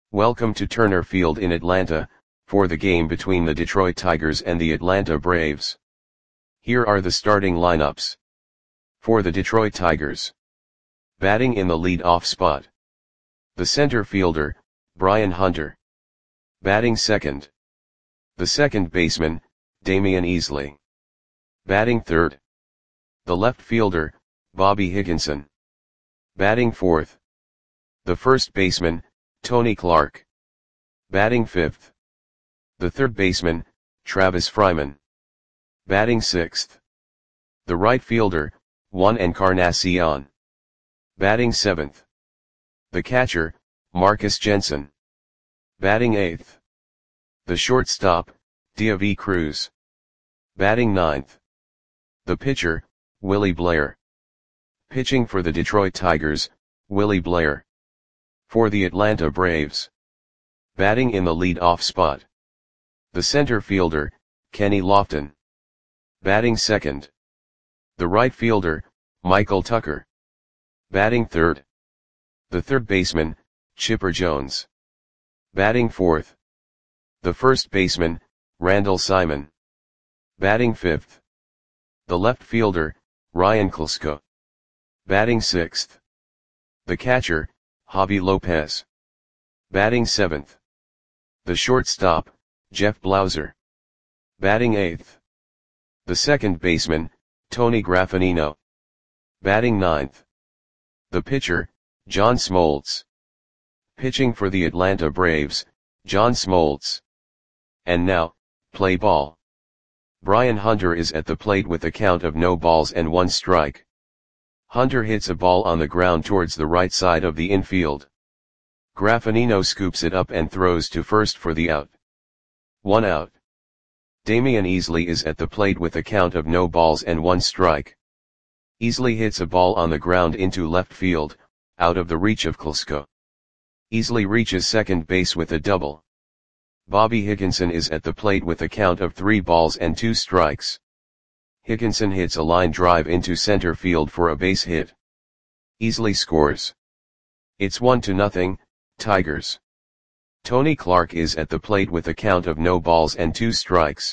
Welcome to Turner Field in Atlanta, for the game between the Detroit Tigers and the Atlanta Braves. Here are the starting lineups. For the Detroit Tigers. Batting in the lead-off spot. The center fielder, Brian Hunter. Batting second. The second baseman, Damian Easley. Batting third. The left fielder, Bobby Higginson. Batting fourth. The first baseman, Tony Clark. Batting fifth. The third baseman, Travis Fryman. Batting sixth. The right fielder, Juan Encarnacion. Batting seventh. The catcher, Marcus Jensen. Batting eighth. The shortstop, Deivi Cruz. Batting ninth. The pitcher, Willie Blair. Pitching for the Detroit Tigers, Willie Blair. For the Atlanta Braves. Batting in the lead-off spot. The center fielder, Kenny Lofton. Batting second. The right fielder, Michael Tucker. Batting third. The third baseman, Chipper Jones. Batting fourth. The first baseman, Randall Simon. Batting fifth. The left fielder, Ryan Klesko. Batting sixth. The catcher, Javi Lopez. Batting seventh. The shortstop, Jeff Blauser. Batting eighth. The second baseman, Tony Graffagnino. Batting ninth. The pitcher, John Smoltz. Pitching for the Atlanta Braves, John Smoltz. And now, play ball. Brian Hunter is at the plate with a count of no balls and one strike. Hunter hits a ball on the ground towards the right side of the infield. Graffagnino scoops it up and throws to first for the out. 1 out. Damian Easley is at the plate with a count of no balls and one strike. Easley hits a ball on the ground into left field, out of the reach of Klesko. Easley reaches second base with a double. Bobby Higginson is at the plate with a count of 3 balls and 2 strikes. Higginson hits a line drive into center field for a base hit. Easley scores. It's 1-0, Tigers. Tony Clark is at the plate with a count of no balls and 2 strikes.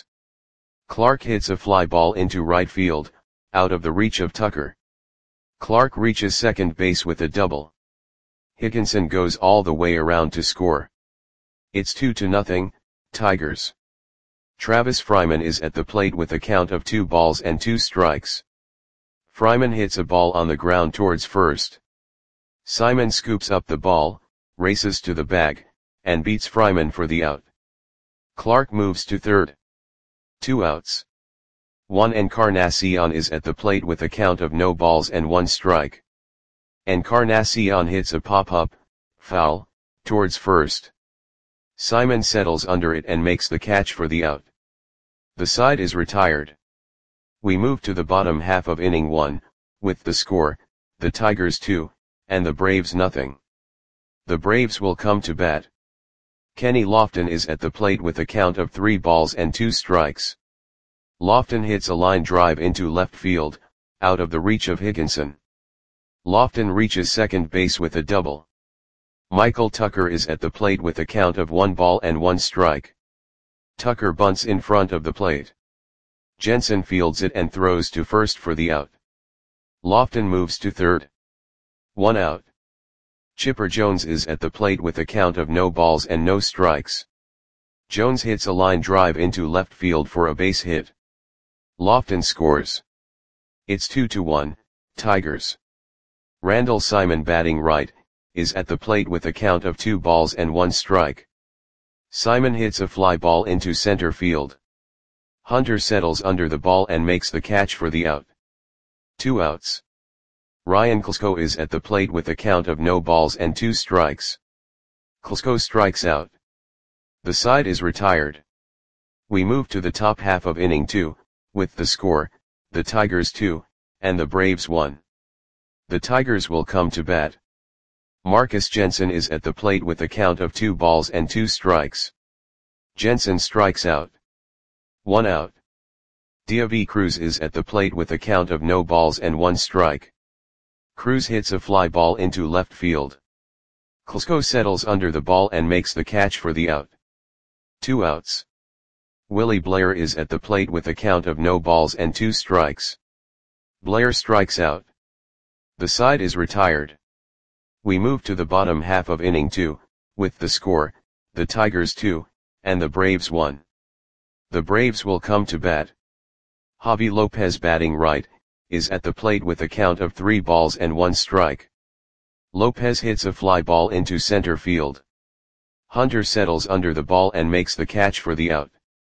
Clark hits a fly ball into right field, out of the reach of Tucker. Clark reaches second base with a double. Higginson goes all the way around to score. It's 2-0, Tigers. Travis Fryman is at the plate with a count of 2 balls and 2 strikes. Fryman hits a ball on the ground towards first. Simon scoops up the ball, races to the bag, and beats Fryman for the out. Clark moves to third. 2 outs. Juan Encarnacion is at the plate with a count of no balls and 1 strike. Encarnacion hits a pop-up, foul, towards first. Simon settles under it and makes the catch for the out. The side is retired. We move to the bottom half of inning 1, with the score, the Tigers 2, and the Braves nothing. The Braves will come to bat. Kenny Lofton is at the plate with a count of 3 balls and 2 strikes. Lofton hits a line drive into left field, out of the reach of Higginson. Lofton reaches second base with a double. Michael Tucker is at the plate with a count of 1 ball and 1 strike. Tucker bunts in front of the plate. Jensen fields it and throws to first for the out. Lofton moves to third. 1 out. Chipper Jones is at the plate with a count of no balls and no strikes. Jones hits a line drive into left field for a base hit. Lofton scores. It's 2-1, Tigers. Randall Simon, batting right, is at the plate with a count of 2 balls and 1 strike. Simon hits a fly ball into center field. Hunter settles under the ball and makes the catch for the out. 2 outs. Ryan Klesko is at the plate with a count of no balls and 2 strikes. Klesko strikes out. The side is retired. We move to the top half of inning 2, with the score, the Tigers 2, and the Braves 1. The Tigers will come to bat. Marcus Jensen is at the plate with a count of 2 balls and 2 strikes. Jensen strikes out. 1 out. Deivi Cruz is at the plate with a count of no balls and 1 strike. Cruz hits a fly ball into left field. Klsko settles under the ball and makes the catch for the out. 2 outs. Willie Blair is at the plate with a count of no balls and 2 strikes. Blair strikes out. The side is retired. We move to the bottom half of inning 2, with the score, the Tigers 2, and the Braves 1. The Braves will come to bat. Javi Lopez, batting right, is at the plate with a count of 3 balls and 1 strike. Lopez hits a fly ball into center field. Hunter settles under the ball and makes the catch for the out.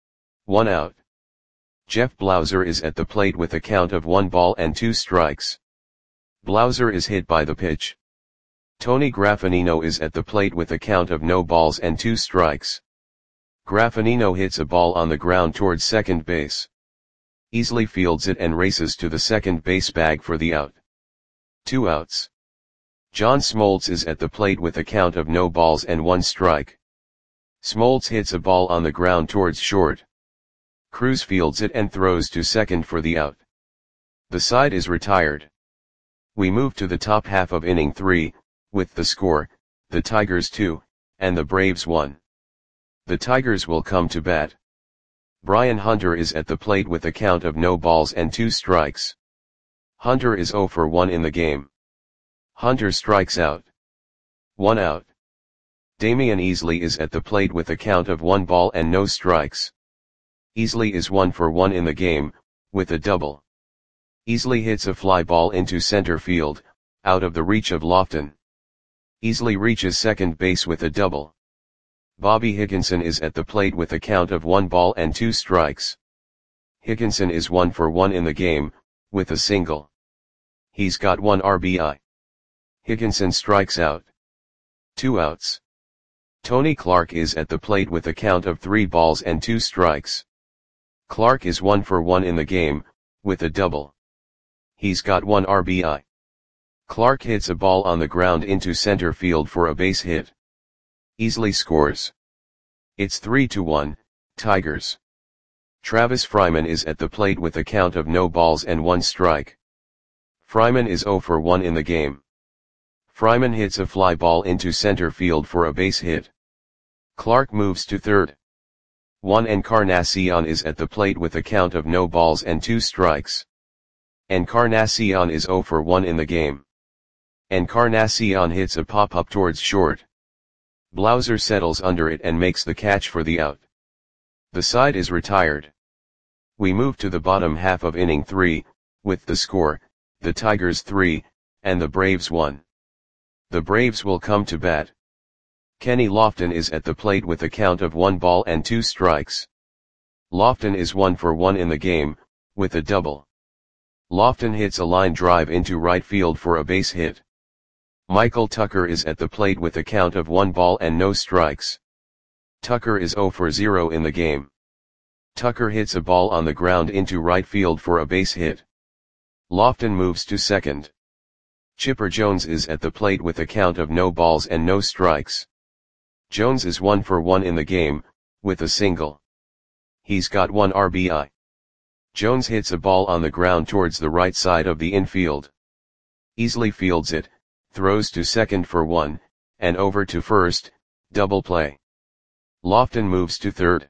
1 out. Jeff Blauser is at the plate with a count of 1 ball and 2 strikes. Blauser is hit by the pitch. Tony Graffinino is at the plate with a count of no balls and 2 strikes. Graffinino hits a ball on the ground towards second base. Easily fields it and races to the second base bag for the out. 2 outs. John Smoltz is at the plate with a count of no balls and 1 strike. Smoltz hits a ball on the ground towards short. Cruz fields it and throws to second for the out. The side is retired. We move to the top half of inning 3, with the score, the Tigers 2, and the Braves 1. The Tigers will come to bat. Brian Hunter is at the plate with a count of no balls and 2 strikes. Hunter is 0 for 1 in the game. Hunter strikes out. 1 out. Damian Easley is at the plate with a count of 1 ball and no strikes. Easley is 1 for 1 in the game, with a double. Easley hits a fly ball into center field, out of the reach of Lofton. Easley reaches second base with a double. Bobby Higginson is at the plate with a count of 1 ball and 2 strikes. Higginson is 1 for 1 in the game, with a single. He's got 1 RBI. Higginson strikes out. 2 outs. Tony Clark is at the plate with a count of 3 balls and 2 strikes. Clark is 1 for 1 in the game, with a double. He's got 1 RBI. Clark hits a ball on the ground into center field for a base hit. Easley scores. It's 3-1, Tigers. Travis Fryman is at the plate with a count of no balls and 1 strike. Fryman is 0 for 1 in the game. Fryman hits a fly ball into center field for a base hit. Clark moves to third. Juan Encarnacion is at the plate with a count of no balls and 2 strikes. Encarnacion is 0 for 1 in the game. Encarnacion hits a pop-up towards short. Blauser settles under it and makes the catch for the out. The side is retired. We move to the bottom half of inning 3, with the score, the Tigers 3, and the Braves 1. The Braves will come to bat. Kenny Lofton is at the plate with a count of 1 ball and 2 strikes. Lofton is 1 for 1 in the game, with a double. Lofton hits a line drive into right field for a base hit. Michael Tucker is at the plate with a count of 1 ball and no strikes. Tucker is 0 for 0 in the game. Tucker hits a ball on the ground into right field for a base hit. Lofton moves to second. Chipper Jones is at the plate with a count of no balls and no strikes. Jones is 1 for 1 in the game, with a single. He's got 1 RBI. Jones hits a ball on the ground towards the right side of the infield. Easley fields it, throws to second for 1, and over to first, double play. Lofton moves to third.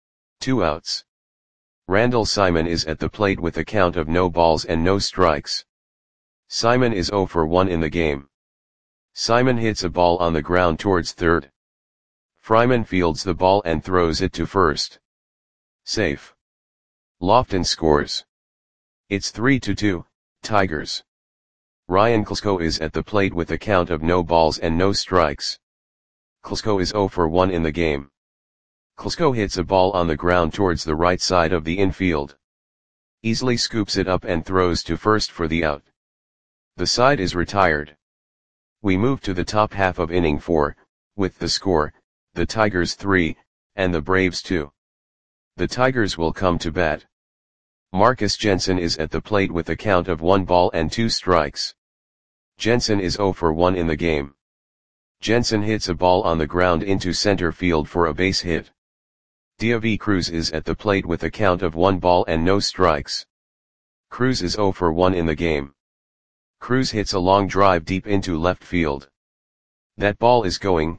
2 outs. Randall Simon is at the plate with a count of no balls and no strikes. Simon is 0 for 1 in the game. Simon hits a ball on the ground towards third. Fryman fields the ball and throws it to first. Safe. Lofton scores. It's 3-2, Tigers. Ryan Klsko is at the plate with a count of no balls and no strikes. Klsko is 0 for 1 in the game. Klsko hits a ball on the ground towards the right side of the infield. Easley scoops it up and throws to first for the out. The side is retired. We move to the top half of inning 4, with the score, the Tigers 3, and the Braves 2. The Tigers will come to bat. Marcus Jensen is at the plate with a count of 1 ball and 2 strikes. Jensen is 0 for 1 in the game. Jensen hits a ball on the ground into center field for a base hit. Diavi Cruz is at the plate with a count of 1 ball and no strikes. Cruz is 0 for 1 in the game. Cruz hits a long drive deep into left field. That ball is going,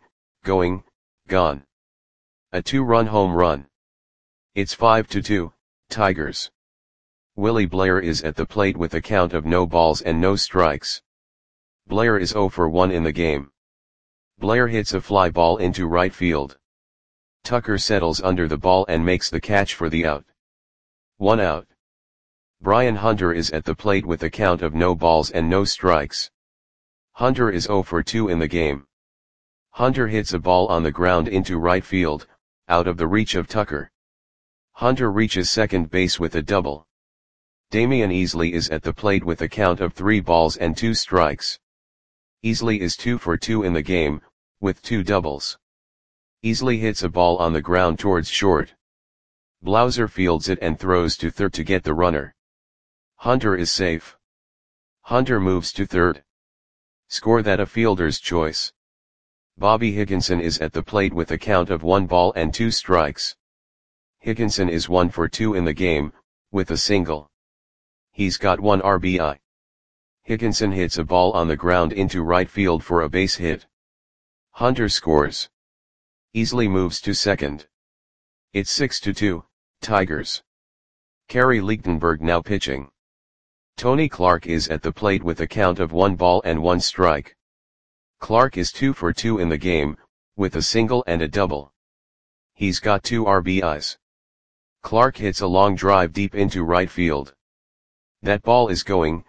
gone. A 2-run home run. It's 5-2, Tigers. Willie Blair is at the plate with a count of no balls and no strikes. Blair is 0 for 1 in the game. Blair hits a fly ball into right field. Tucker settles under the ball and makes the catch for the out. 1 out. Brian Hunter is at the plate with a count of no balls and no strikes. Hunter is 0 for 2 in the game. Hunter hits a ball on the ground into right field, out of the reach of Tucker. Hunter reaches second base with a double. Damian Easley is at the plate with a count of 3 balls and 2 strikes. Easley is 2 for 2 in the game, with 2 doubles. Easley hits a ball on the ground towards short. Blauser fields it and throws to third to get the runner. Hunter is safe. Hunter moves to third. Score that a fielder's choice. Bobby Higginson is at the plate with a count of 1 ball and 2 strikes. Higginson is 1 for 2 in the game, with a single. He's got 1 RBI. Higginson hits a ball on the ground into right field for a base hit. Hunter scores. Easley moves to second. It's 6-2, Tigers. Kerry Lichtenberg now pitching. Tony Clark is at the plate with a count of 1 ball and 1 strike. Clark is 2 for 2 in the game, with a single and a double. He's got 2 RBIs. Clark hits a long drive deep into right field. That ball is going,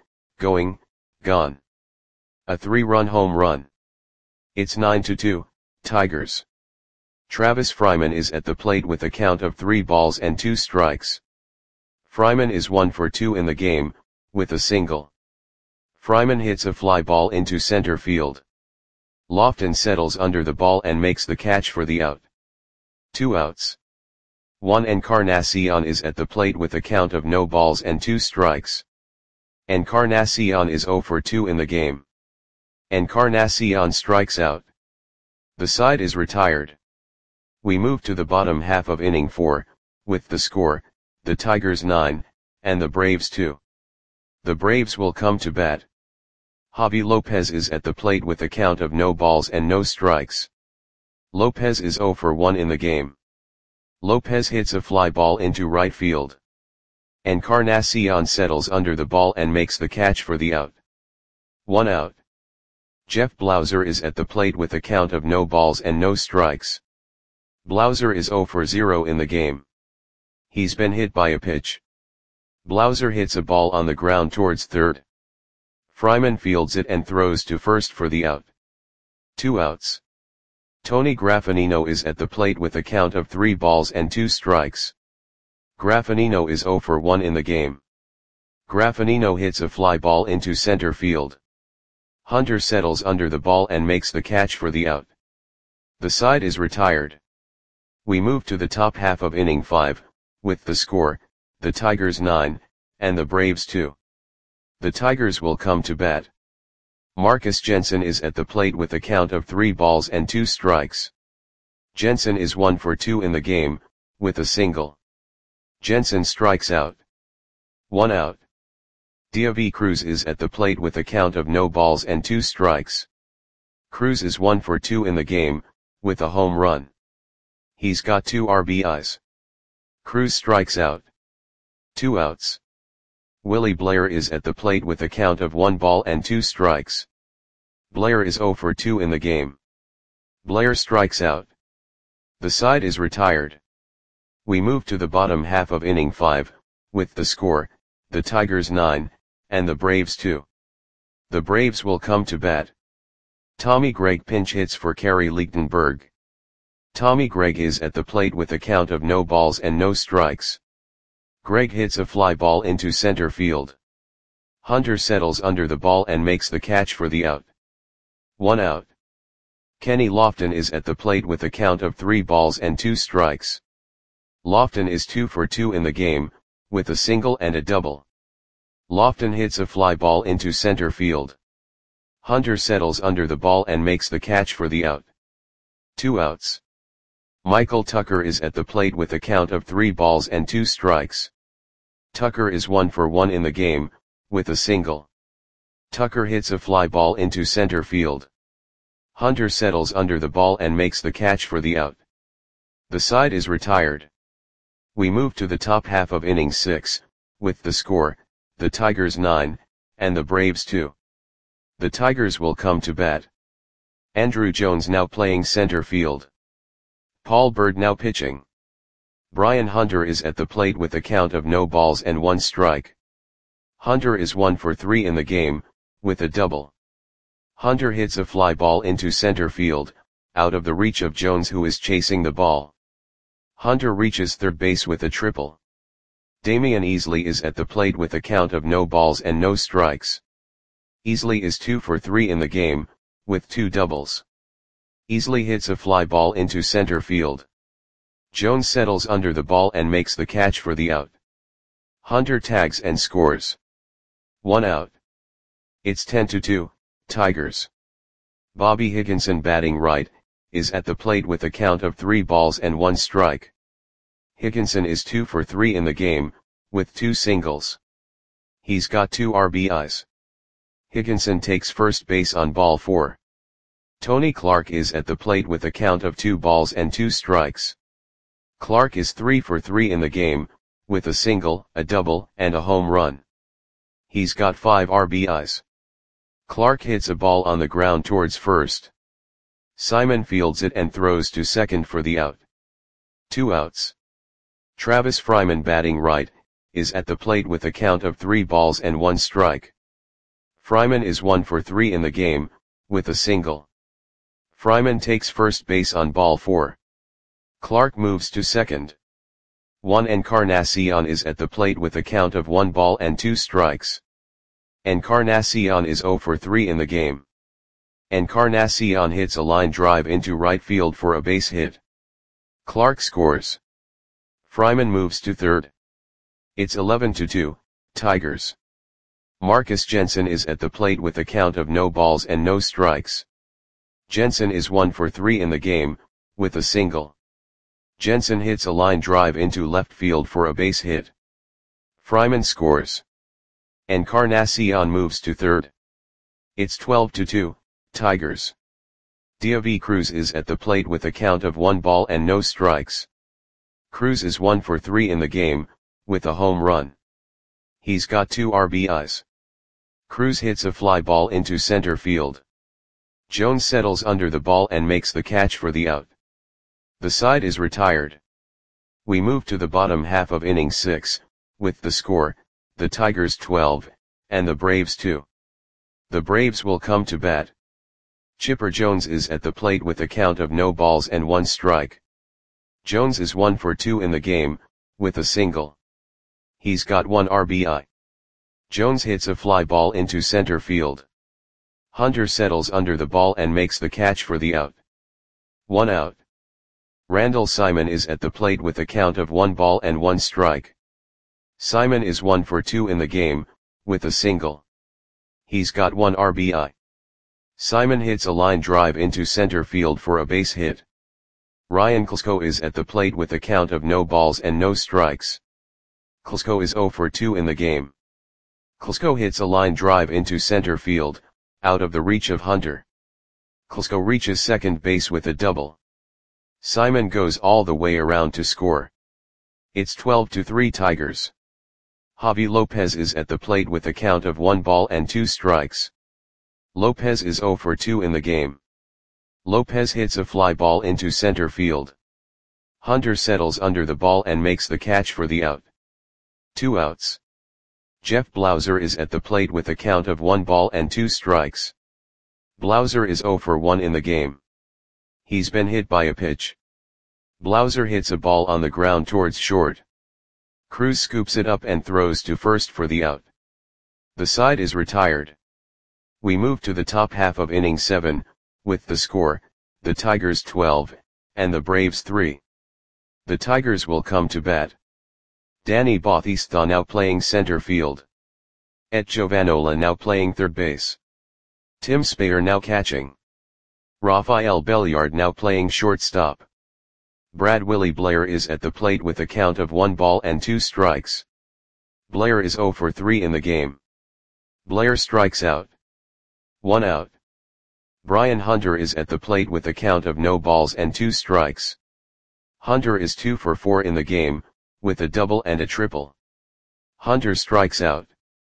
gone. A 3-run home run. It's 9-2, Tigers. Travis Fryman is at the plate with a count of 3 balls and 2 strikes. Fryman is 1 for 2 in the game, with a single. Fryman hits a fly ball into center field. Lofton settles under the ball and makes the catch for the out. 2 outs. Juan Encarnacion is at the plate with a count of no balls and 2 strikes. Encarnacion is 0 for 2 in the game. Encarnacion strikes out. The side is retired. We move to the bottom half of inning 4, with the score, the Tigers 9, and the Braves 2. The Braves will come to bat. Javi Lopez is at the plate with a count of no balls and no strikes. Lopez is 0 for 1 in the game. Lopez hits a fly ball into right field. Encarnacion settles under the ball and makes the catch for the out. 1 out. Jeff Blauser is at the plate with a count of no balls and no strikes. Blauser is 0 for 0 in the game. He's been hit by a pitch. Blauser hits a ball on the ground towards third. Fryman fields it and throws to first for the out. 2 outs. Tony Graffanino is at the plate with a count of 3 balls and 2 strikes. Graffanino is 0 for 1 in the game. Graffanino hits a fly ball into center field. Hunter settles under the ball and makes the catch for the out. The side is retired. We move to the top half of inning 5, with the score, the Tigers 9, and the Braves 2. The Tigers will come to bat. Marcus Jensen is at the plate with a count of 3 balls and 2 strikes. Jensen is 1 for 2 in the game, with a single. Jensen strikes out. 1 out. Diavi Cruz is at the plate with a count of no balls and 2 strikes. Cruz is 1 for 2 in the game, with a home run. He's got 2 RBIs. Cruz strikes out. 2 outs. Willie Blair is at the plate with a count of 1 ball and 2 strikes. Blair is 0 for 2 in the game. Blair strikes out. The side is retired. We move to the bottom half of inning 5, with the score, the Tigers 9, and the Braves 2. The Braves will come to bat. Tommy Gregg pinch hits for Kerry Lichtenberg. Tommy Gregg is at the plate with a count of no balls and no strikes. Gregg hits a fly ball into center field. Hunter settles under the ball and makes the catch for the out. 1 out. Kenny Lofton is at the plate with a count of 3 balls and 2 strikes. Lofton is 2 for 2 in the game, with a single and a double. Lofton hits a fly ball into center field. Hunter settles under the ball and makes the catch for the out. 2 outs. Michael Tucker is at the plate with a count of 3 balls and 2 strikes. Tucker is 1 for 1 in the game, with a single. Tucker hits a fly ball into center field. Hunter settles under the ball and makes the catch for the out. The side is retired. We move to the top half of inning 6, with the score, the Tigers 9, and the Braves 2. The Tigers will come to bat. Andrew Jones now playing center field. Paul Bird now pitching. Brian Hunter is at the plate with a count of no balls and 1 strike. Hunter is 1 for 3 in the game, with a double. Hunter hits a fly ball into center field, out of the reach of Jones, who is chasing the ball. Hunter reaches third base with a triple. Damian Easley is at the plate with a count of no balls and no strikes. Easley is 2 for 3 in the game, with 2 doubles. Easley hits a fly ball into center field. Jones settles under the ball and makes the catch for the out. Hunter tags and scores. 1 out. It's 10-2, Tigers. Bobby Higginson, batting right, is at the plate with a count of 3 balls and 1 strike. Higginson is 2 for 3 in the game, with 2 singles. He's got 2 RBIs. Higginson takes first base on ball 4. Tony Clark is at the plate with a count of 2 balls and 2 strikes. Clark is 3 for 3 in the game, with a single, a double, and a home run. He's got 5 RBIs. Clark hits a ball on the ground towards first. Simon fields it and throws to second for the out. 2 outs. Travis Fryman, batting right, is at the plate with a count of 3 balls and 1 strike. Fryman is 1 for 3 in the game, with a single. Fryman takes first base on ball 4. Clark moves to second. Juan Encarnacion is at the plate with a count of 1 ball and 2 strikes. Encarnacion is 0 for 3 in the game. Encarnacion hits a line drive into right field for a base hit. Clark scores. Fryman moves to third. It's 11-2, Tigers. Marcus Jensen is at the plate with a count of no balls and no strikes. Jensen is 1 for 3 in the game, with a single. Jensen hits a line drive into left field for a base hit. Fryman scores. Encarnacion moves to third. It's 12-2, Tigers. Deivi Cruz is at the plate with a count of 1 ball and no strikes. Cruz is 1 for 3 in the game, with a home run. He's got 2 RBIs. Cruz hits a fly ball into center field. Jones settles under the ball and makes the catch for the out. The side is retired. We move to the bottom half of inning 6, with the score, the Tigers 12, and the Braves 2. The Braves will come to bat. Chipper Jones is at the plate with a count of no balls and 1 strike. Jones is 1 for 2 in the game, with a single. He's got 1 RBI. Jones hits a fly ball into center field. Hunter settles under the ball and makes the catch for the out. 1 out. Randall Simon is at the plate with a count of 1 ball and 1 strike. Simon is 1 for 2 in the game, with a single. He's got 1 RBI. Simon hits a line drive into center field for a base hit. Ryan Klesko is at the plate with a count of no balls and no strikes. Klesko is 0 for 2 in the game. Klesko hits a line drive into center field, out of the reach of Hunter. Klesko reaches second base with a double. Simon goes all the way around to score. It's 12-3 Tigers. Javi Lopez is at the plate with a count of 1 ball and 2 strikes. Lopez is 0 for 2 in the game. Lopez hits a fly ball into center field. Hunter settles under the ball and makes the catch for the out. 2 outs. Jeff Blauser is at the plate with a count of 1 ball and 2 strikes. Blauser is 0 for 1 in the game. He's been hit by a pitch. Blauser hits a ball on the ground towards short. Cruz scoops it up and throws to first for the out. The side is retired. We move to the top half of inning 7, with the score, the Tigers 12, and the Braves 3. The Tigers will come to bat. Danny Bautista now playing center field. Et Giovanola now playing third base. Tim Spayer now catching. Rafael Belliard now playing shortstop. Brad Willie Blair is at the plate with a count of 1 ball and 2 strikes. Blair is 0 for 3 in the game. Blair strikes out. 1 out. Brian Hunter is at the plate with a count of no balls and 2 strikes. Hunter is 2 for 4 in the game, with a double and a triple. Hunter strikes out.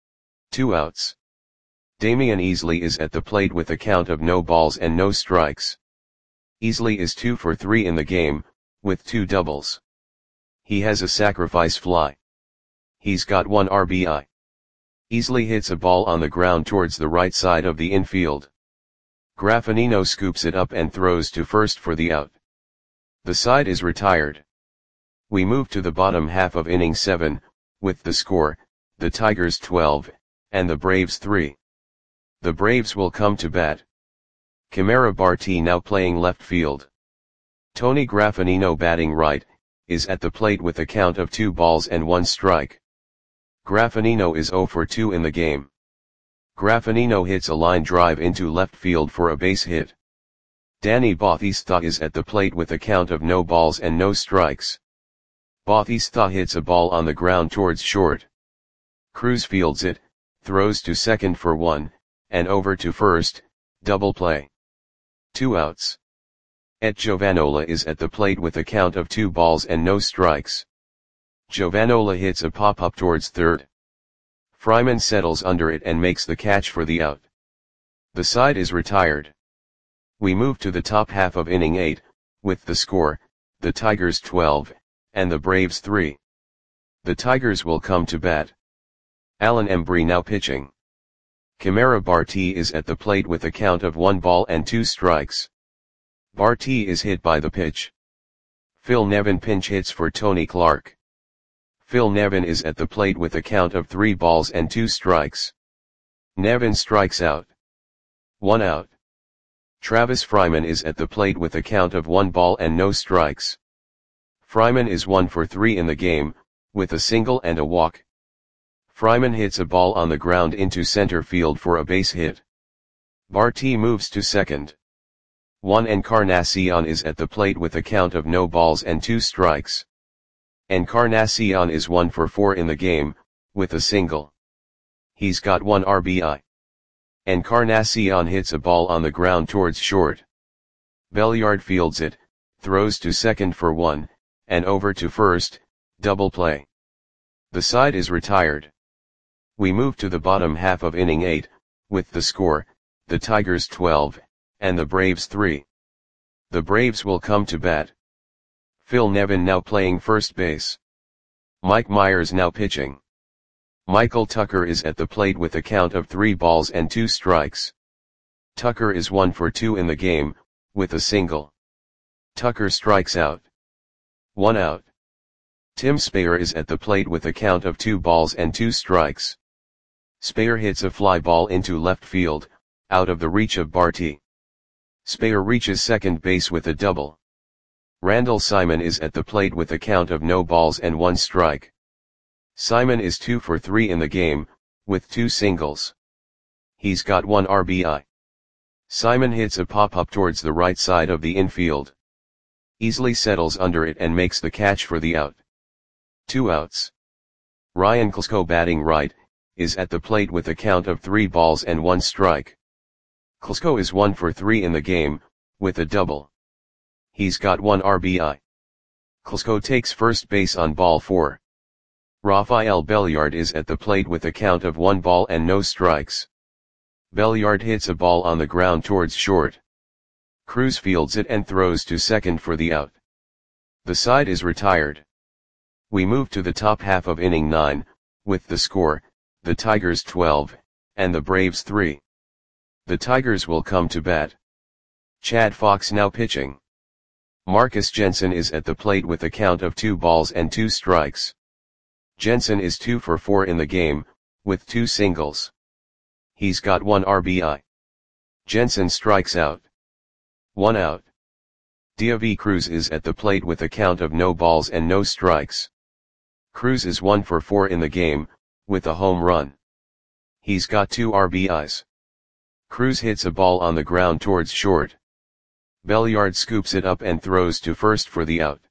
2 outs. Damian Easley is at the plate with a count of no balls and no strikes. Easley is 2 for 3 in the game, with 2 doubles. He has a sacrifice fly. He's got 1 RBI. Easley hits a ball on the ground towards the right side of the infield. Graffinino scoops it up and throws to first for the out. The side is retired. We move to the bottom half of inning 7, with the score, the Tigers 12, and the Braves 3. The Braves will come to bat. Chimera Barti now playing left field. Tony Graffinino batting right, is at the plate with a count of 2 balls and 1 strike. Graffinino is 0 for 2 in the game. Graffinino hits a line drive into left field for a base hit. Danny Bautista is at the plate with a count of no balls and no strikes. Bautista hits a ball on the ground towards short. Cruz fields it, throws to second for 1, and over to first, double play. 2 outs. Et Giovanola is at the plate with a count of 2 balls and no strikes. Giovanola hits a pop-up towards third. Fryman settles under it and makes the catch for the out. The side is retired. We move to the top half of inning 8, with the score, the Tigers 12, and the Braves 3. The Tigers will come to bat. Alan Embry now pitching. Chimera Barti is at the plate with a count of 1 ball and 2 strikes. Barti is hit by the pitch. Phil Nevin pinch hits for Tony Clark. Phil Nevin is at the plate with a count of 3 balls and 2 strikes. Nevin strikes out. 1 out. Travis Fryman is at the plate with a count of 1 ball and no strikes. Fryman is 1 for 3 in the game, with a single and a walk. Fryman hits a ball on the ground into center field for a base hit. Barti moves to second. Juan Encarnacion is at the plate with a count of no balls and 2 strikes. Encarnacion is 1 for 4 in the game, with a single. He's got 1 RBI. Encarnacion hits a ball on the ground towards short. Belliard fields it, throws to second for 1, and over to first, double play. The side is retired. We move to the bottom half of inning 8, with the score, the Tigers 12, and the Braves 3. The Braves will come to bat. Phil Nevin now playing first base. Mike Myers now pitching. Michael Tucker is at the plate with a count of 3 balls and 2 strikes. Tucker is 1 for 2 in the game, with a single. Tucker strikes out. 1 out. Tim Speyer is at the plate with a count of 2 balls and 2 strikes. Speyer hits a fly ball into left field, out of the reach of Barti. Speyer reaches second base with a double. Randall Simon is at the plate with a count of no balls and 1 strike. Simon is 2 for 3 in the game, with 2 singles. He's got 1 RBI. Simon hits a pop-up towards the right side of the infield. Easley settles under it and makes the catch for the out. 2 outs. Ryan Klesko batting right, is at the plate with a count of 3 balls and 1 strike. Klesko is 1 for 3 in the game, with a double. He's got 1 RBI. Klesko takes first base on ball 4. Rafael Belliard is at the plate with a count of 1 ball and no strikes. Belliard hits a ball on the ground towards short. Cruz fields it and throws to second for the out. The side is retired. We move to the top half of inning 9, with the score, the Tigers 12, and the Braves 3. The Tigers will come to bat. Chad Fox now pitching. Marcus Jensen is at the plate with a count of 2 balls and 2 strikes. Jensen is 2 for 4 in the game, with 2 singles. He's got 1 RBI. Jensen strikes out. 1 out. Diavi Cruz is at the plate with a count of no balls and no strikes. Cruz is 1 for 4 in the game, with a home run. He's got 2 RBIs. Cruz hits a ball on the ground towards short. Belliard scoops it up and throws to first for the out.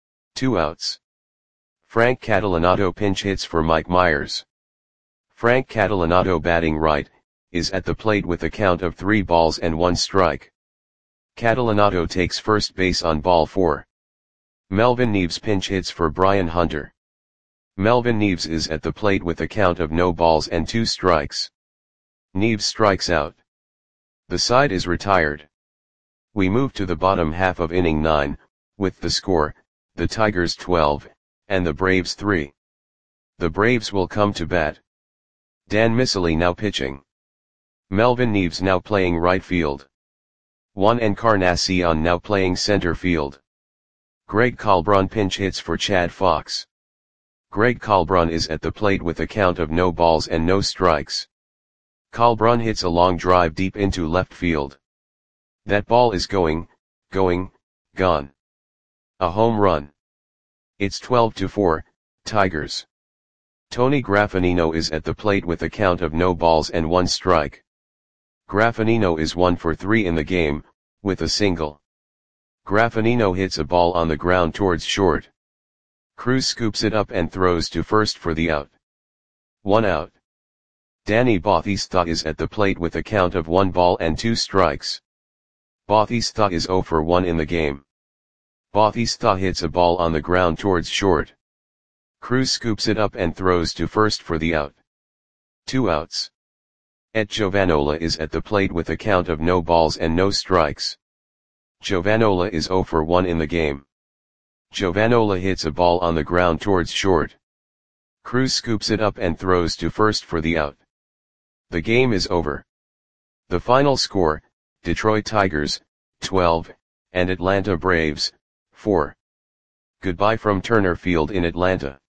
2 outs. Frank Catalanato pinch hits for Mike Myers. Frank Catalanato batting right, is at the plate with a count of 3 balls and 1 strike. Catalanato takes first base on ball 4. Melvin Neves pinch hits for Brian Hunter. Melvin Neves is at the plate with a count of no balls and 2 strikes. Neves strikes out. The side is retired. We move to the bottom half of inning 9, with the score, the Tigers 12, and the Braves 3. The Braves will come to bat. Dan Miceli now pitching. Melvin Neves now playing right field. Juan Encarnacion now playing center field. Greg Colbron pinch hits for Chad Fox. Greg Colbron is at the plate with a count of no balls and no strikes. Colbron hits a long drive deep into left field. That ball is gone. A home run. It's 12-4, Tigers. Tony Graffinino is at the plate with a count of no balls and 1 strike. Graffinino is 1 for 3 in the game, with a single. Graffinino hits a ball on the ground towards short. Cruz scoops it up and throws to first for the out. 1 out. Danny Bautista is at the plate with a count of 1 ball and 2 strikes. Bautista is 0 for 1 in the game. Bautista hits a ball on the ground towards short. Cruz scoops it up and throws to first for the out. 2 outs. Et Giovanola is at the plate with a count of no balls and no strikes. Giovanola is 0 for 1 in the game. Giovanola hits a ball on the ground towards short. Cruz scoops it up and throws to first for the out. The game is over. The final score, Detroit Tigers, 12, and Atlanta Braves, 4. Goodbye from Turner Field in Atlanta.